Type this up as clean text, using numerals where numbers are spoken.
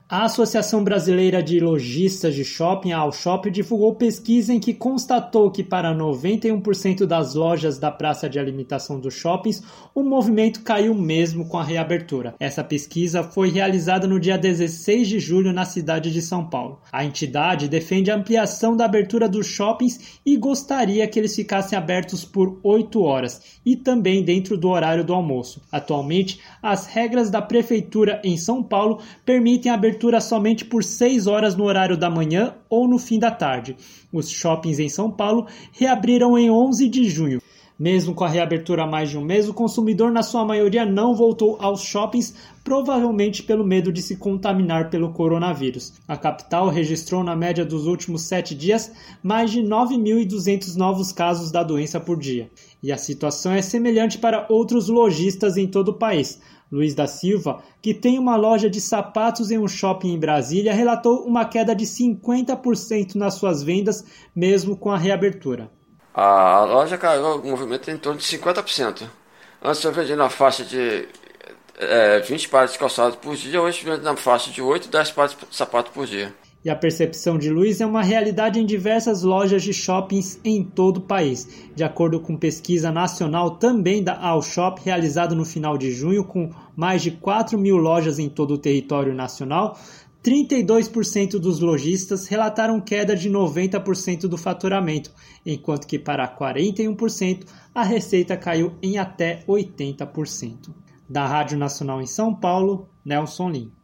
A Associação Brasileira de Lojistas de Shopping, a Alshop, divulgou pesquisa em que constatou que para 91% das lojas da praça de alimentação dos shoppings, o movimento caiu mesmo com a reabertura. Essa pesquisa foi realizada no dia 16 de julho na cidade de São Paulo. A entidade defende a ampliação da abertura dos shoppings e gostaria que eles ficassem abertos por 8 horas e também dentro do horário do almoço. Atualmente, as regras da prefeitura em São Paulo permitem a abertura somente por 6 horas no horário da manhã ou no fim da tarde. Os shoppings em São Paulo reabriram em 11 de junho. Mesmo com a reabertura há mais de um mês, o consumidor, na sua maioria, não voltou aos shoppings, provavelmente pelo medo de se contaminar pelo coronavírus. A capital registrou, na média dos últimos 7 dias, mais de 9.200 novos casos da doença por dia. E a situação é semelhante para outros lojistas em todo o país. Luiz da Silva, que tem uma loja de sapatos em um shopping em Brasília, relatou uma queda de 50% nas suas vendas, mesmo com a reabertura. A loja caiu, o movimento em torno de 50%. Antes eu vendia na faixa de 20 pares de calçados por dia, hoje eu vendo na faixa de 8 10 pares de sapato por dia. E a percepção de Luiz é uma realidade em diversas lojas de shoppings em todo o país. De acordo com pesquisa nacional também da Alshop, realizada no final de junho, com mais de 4.000 lojas em todo o território nacional, 32% dos lojistas relataram queda de 90% do faturamento, enquanto que para 41% a receita caiu em até 80%. Da Rádio Nacional em São Paulo, Nelson Lim.